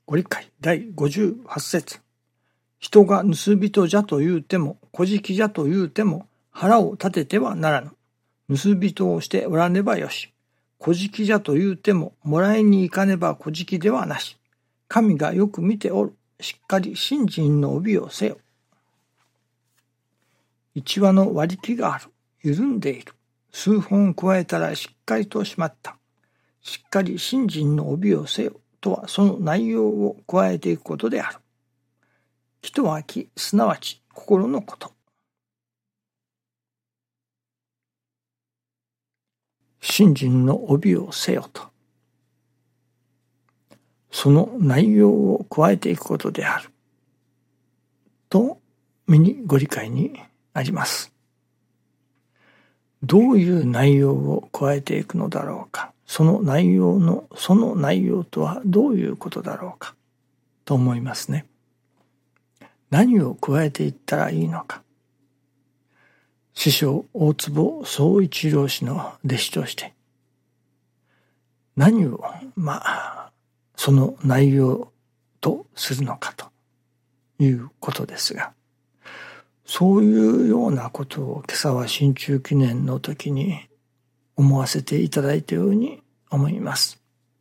ご理解第58節。人が盗人じゃと言うても、小じじゃと言うても、腹を立ててはならぬ。盗人をしておらねばよし。小じじゃと言うても、もらいに行かねば小じではなし。神がよく見ておる。しっかり信心の帯をせよ。一羽の割り木がある。緩んでいる。数本加えたらしっかりと締まった。しっかり信心の帯をせよ。とはその内容を加えていくことである。木とは木、すなわち心のこと。信心の帯をせよと。その内容を加えていくことである。と、身にご理解にあります。どういう内容を加えていくのだろうか。その内容とはどういうことだろうか。と思いますね。何を加えていったらいいのか。師匠大坪宗一郎氏の弟子として、何をその内容とするのかということですが、そういうようなことを今朝は新中記念の時に思わせていただいたように思います。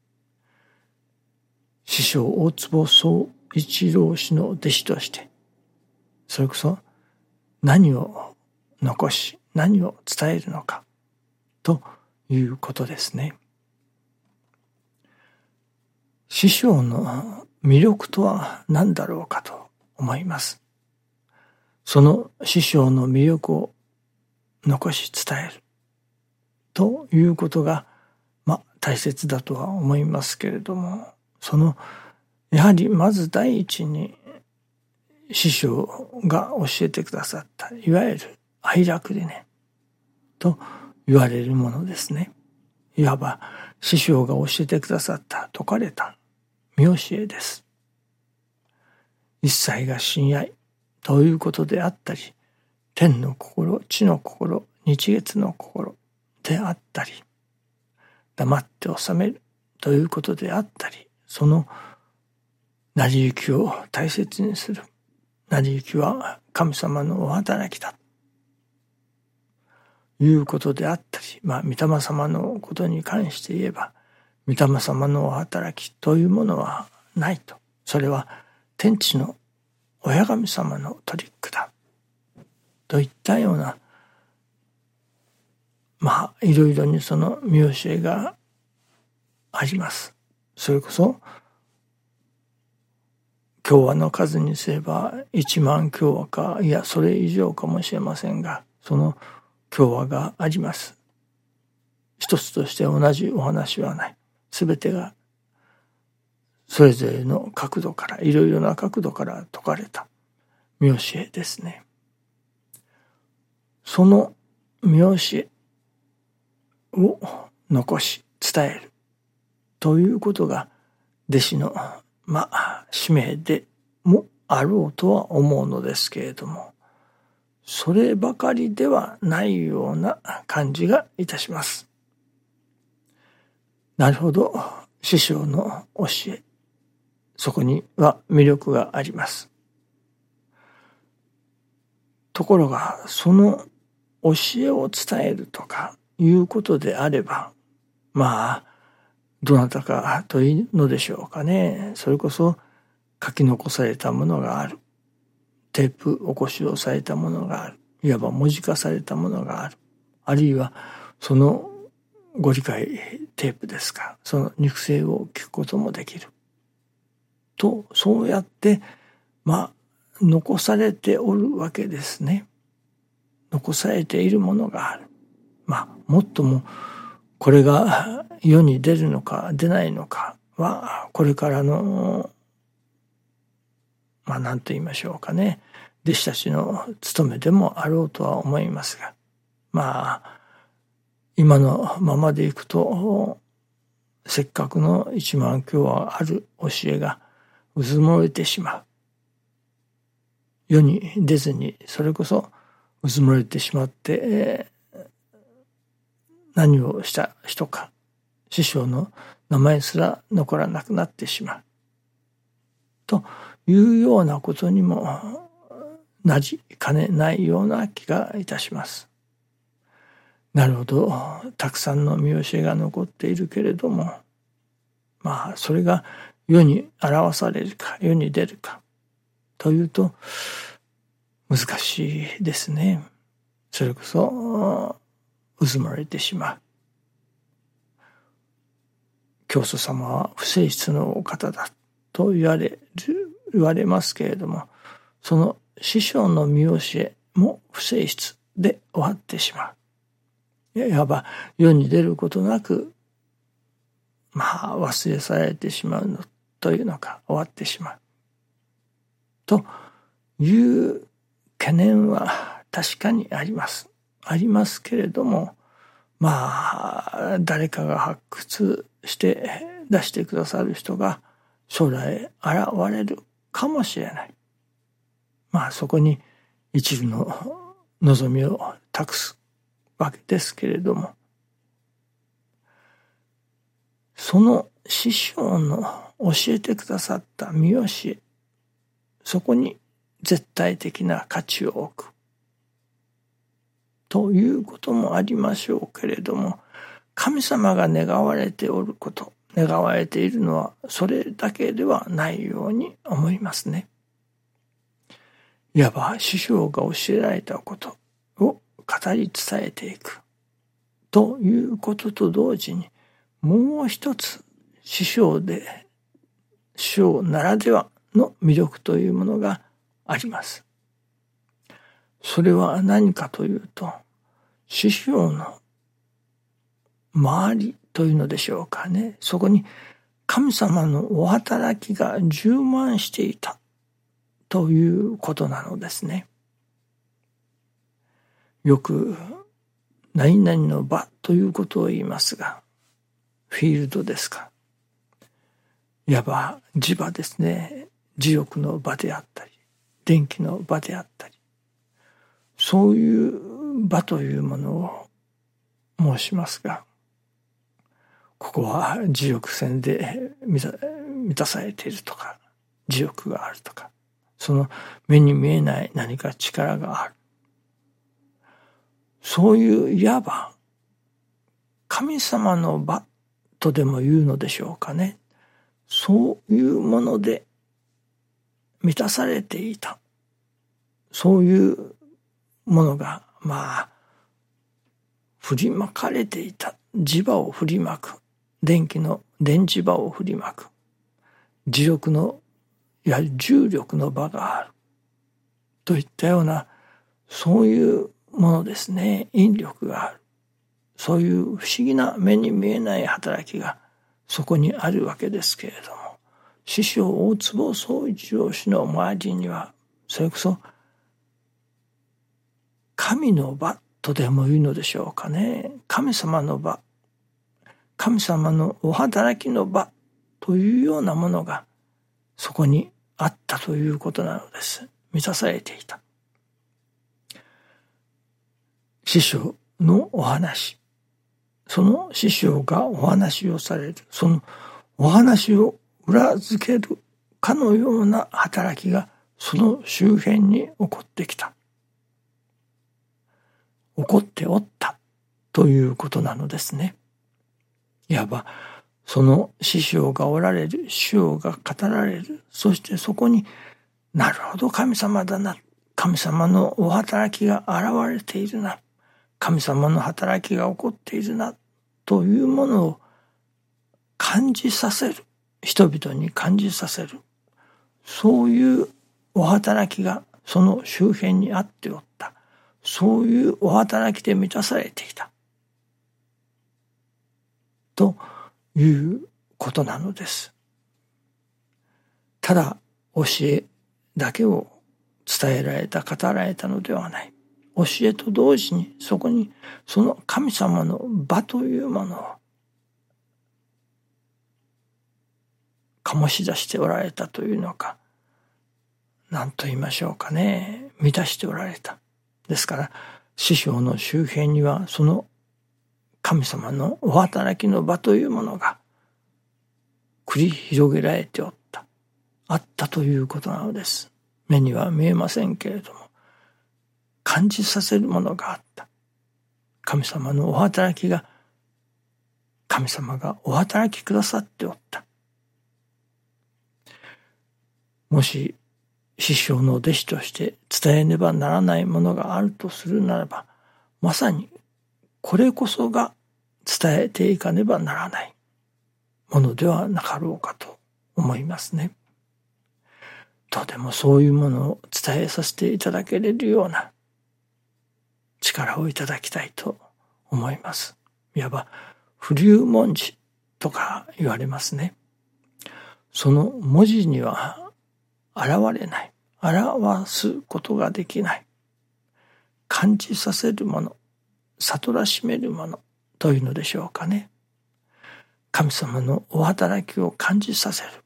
師匠大坪宗一郎氏の弟子として、それこそ何を残し何を伝えるのかということですね。師匠の魅力とは何だろうかと思います。その師匠の魅力を残し伝えるということが大切だとは思いますけれども、やはりまず第一に師匠が教えてくださったいわゆる愛楽理念と言われるものですね。いわば師匠が教えてくださった説かれた見教えです。一切が親愛ということであったり、天の心、地の心、日月の心であったり、黙って収めるということであったり、その成り行きを大切にする。成り行きは神様のお働きだということであったり、御霊様のことに関して言えば、御霊様のお働きというものはないと。それは天地の親神様のトリックだといったようないろいろにその見教えがあります。それこそ教話の数にすれば1万教話か、いやそれ以上かもしれませんが、その教話があります。一つとして同じお話はない。すべてがそれぞれの角度から、いろいろな角度から説かれた見教えですね。その見教えを残し伝えるということが弟子の使命でもあろうとは思うのですけれども、そればかりではないような感じがいたします。なるほど、師匠の教え、そこには魅力があります。ところがその教えを伝えるとかいうことであれば、どなたかというのでしょうかね。それこそ書き残されたものがある。テープ起こしをされたものがある。いわば文字化されたものがある。あるいはそのご理解テープですか。その肉声を聞くこともできる。と、そうやって残されておるわけですね。残されているものがある。もっともこれが世に出るのか出ないのかはこれからの何と言いましょうかね、弟子たちの務めでもあろうとは思いますが、今のままでいくとせっかくの1万教はある教えがうずもれてしまう。世に出ずにそれこそうずもれてしまって、何をした人か師匠の名前すら残らなくなってしまうというようなことにもなりかねないような気がいたします。なるほど、たくさんの見教えが残っているけれども、それが世に表されるか世に出るかというと難しいですね。それこそうずまれてしまう。教祖様は不正室のお方だと言われますけれども、その師匠の見教えも不正室で終わってしまう。いわば世に出ることなく忘れ去られてしまうのというのか終わってしまうという懸念は確かにありますけれども、誰かが発掘して出してくださる人が将来現れるかもしれない。そこに一縷の望みを託すわけですけれども、その師匠の教えてくださった見教え、そこに絶対的な価値を置くということもありましょうけれども、神様が願われておること、願われているのはそれだけではないように思いますね。いわば師匠が教えられたことを語り伝えていくということと同時に、もう一つ師匠ならではの魅力というものがあります。それは何かというと、師匠の周りというのでしょうかね。そこに神様のお働きが充満していたということなのですね。よく何々の場ということを言いますが、フィールドですか。いわば磁場ですね。磁力の場であったり、電気の場であったり、そういう場というものを申しますが、ここは磁力線で満たされているとか、磁力があるとか、その目に見えない何か力がある。そういういわば神様の場とでも言うのでしょうかね。そういうもので満たされていた。そういうものが振りまかれていた。磁場を振りまく。電磁場を振りまく。磁力のいわゆる重力の場がある。といったようなそういうものですね。引力がある。そういう不思議な目に見えない働きがそこにあるわけですけれども、師匠大坪宗一郎氏の周りにはそれこそ神の場とでも言うのでしょうかね。神様の場、神様のお働きの場というようなものがそこにあったということなのです。満たされていた。師匠のお話、その師匠がお話をされる、そのお話を裏付けるかのような働きがその周辺に起こってきた。起こっておったということなのですね。いわばその師匠がおられる、師匠が語られる、そしてそこになるほど神様だな、神様のお働きが現れているな、神様の働きが起こっているなというものを感じさせる、人々に感じさせる、そういうお働きがその周辺にあっておった。そういうお働きで満たされていたということなのです。ただ教えだけを伝えられた、語られたのではない。教えと同時にそこにその神様の場というものを醸し出しておられたというのか、何と言いましょうかね、満たしておられた。ですから師匠の周辺にはその神様のお働きの場というものが繰り広げられておった。 あったということなのです。目には見えませんけれども、感じさせるものがあった。神様のお働きが、神様がお働きくださっておった。もし師匠の弟子として伝えねばならないものがあるとするならば、まさにこれこそが伝えていかねばならないものではなかろうかと思いますね。どうでもそういうものを伝えさせていただけれるような力をいただきたいと思います。いわば不流文字とか言われますね。その文字には現れない、表すことができない、感じさせるもの、悟らしめるものというのでしょうかね。神様のお働きを感じさせる。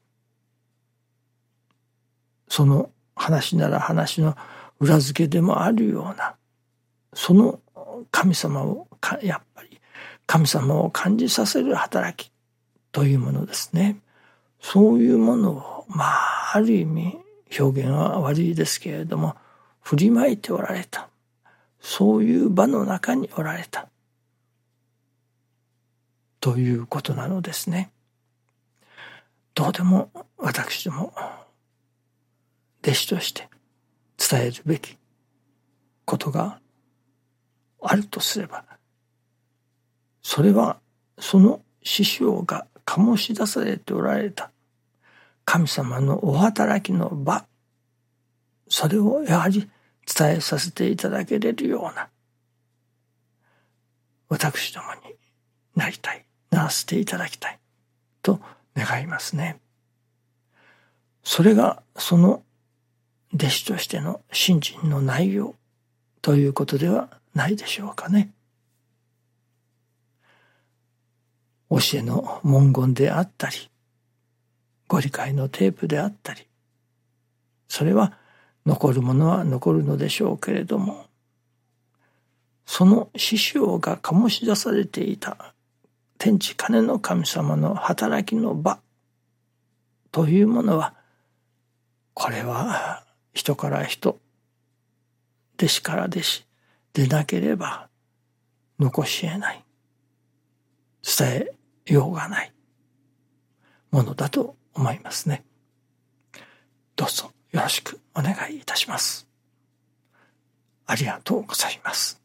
その話なら話の裏付けでもあるような、その神様をやっぱり神様を感じさせる働きというものですね。そういうものをある意味表現は悪いですけれども振りまいておられた。そういう場の中におられたということなのですね。どうでも私ども弟子として伝えるべきことがあるとすれば、それはその師匠が醸し出されておられた神様のお働きの場、それをやはり伝えさせていただけれるような私どもになりたい、ならせていただきたいと願いますね。それがその弟子としての信心の内容ということではないでしょうかね。教えの文言であったり、ご理解のテープであったり、それは残るものは残るのでしょうけれども、その師匠が醸し出されていた天地金の神様の働きの場というものは、これは人から人、弟子から弟子でなければ残し得ない、伝えようがないものだと思いますね。どうぞよろしくお願いいたします。ありがとうございます。